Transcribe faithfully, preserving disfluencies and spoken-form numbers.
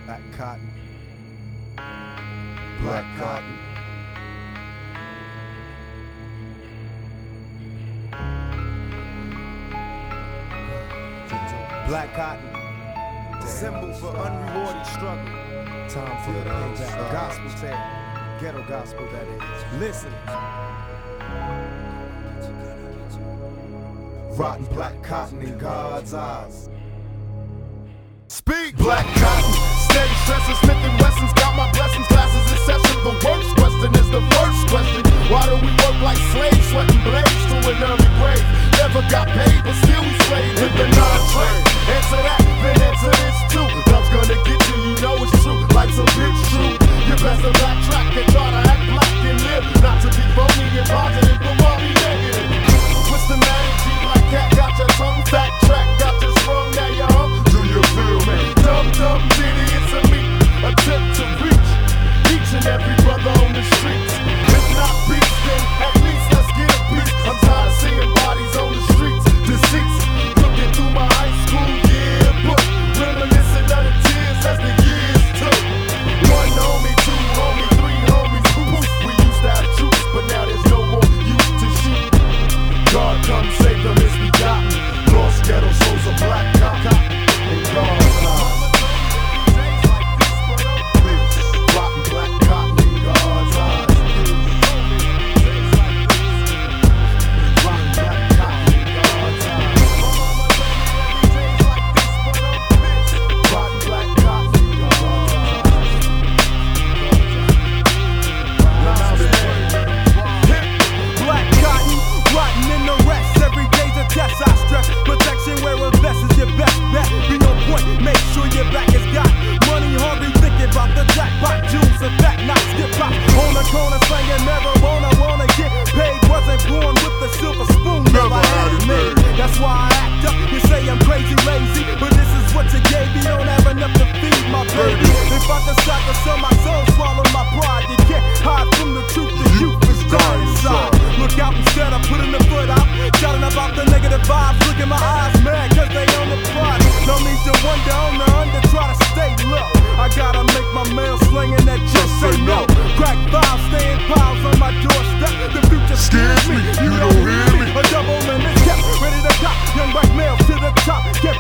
Black cotton. Black cotton. Black cotton. The symbol for unrewarded struggle. Time for the payback. Gospel tale. Ghetto gospel, that is. Listen. Rotten black cotton in God's eyes. Speak! Black cotton, steady stressing, Smith and Wesson's got my blessings, classes in session. The worst question is the first question. Why do we work like slaves, sweating blades to an early grave? Never got paid, but still we slave in the non-trade. Answer that, then answer this too. Love's gonna get you, you know it's true. Life's a bitch true. You best to backtrack and try to act black and live. Not to be phony and positive, but why be negative? What's the matter, G? Black cat got your tongue, fact track, got your sprung, now you hum. Do you feel me? Dumb, dumb idiots of me attempt to reach each and every brother on the streets. If not beats, then at least let's get a piece. I'm tired of seeing bodies on the streets, deceits. Looking through my high school yearbook, reminiscing of the tears as the years took. One homie, two homie, three homies, poof. We used to have troops, but now there's no more use to shoot. God come save them as we got lost ghetto souls of black cotton in God's eyes. Rotten black cotton in God's eyes. Rotten black cotton in God's eyes. Rotten black cotton in God's eyes. Black cotton, rotten in the rest. Every day's a test, I stress. Protection where a vest is your best bet. Be on point, make sure your back is got. Money hungry, thinking about the jackpot. Juice and fat, not skip pop. On the corner slanging marijuana, wanna get paid. Wasn't born with the silver spoon, never had it made. That's why I act up. You say I'm crazy, lazy, but this is what you gave me. Don't have enough to feed my baby. If I decide to sell my soul, swallow my pride. You can't hide from the truth. The youth is dying inside. Look out instead of putting the foot out. Shouting about the negative vibes. Look in my eyes, mad cause they on the pride. No need to wonder on the under, try to stay low. I gotta make my mail slinging that just say no. Crack five, staying piles on my doorstep. The future scares me, you don't hear me. A double limit kept, ready to cop. Young black male to the top. Get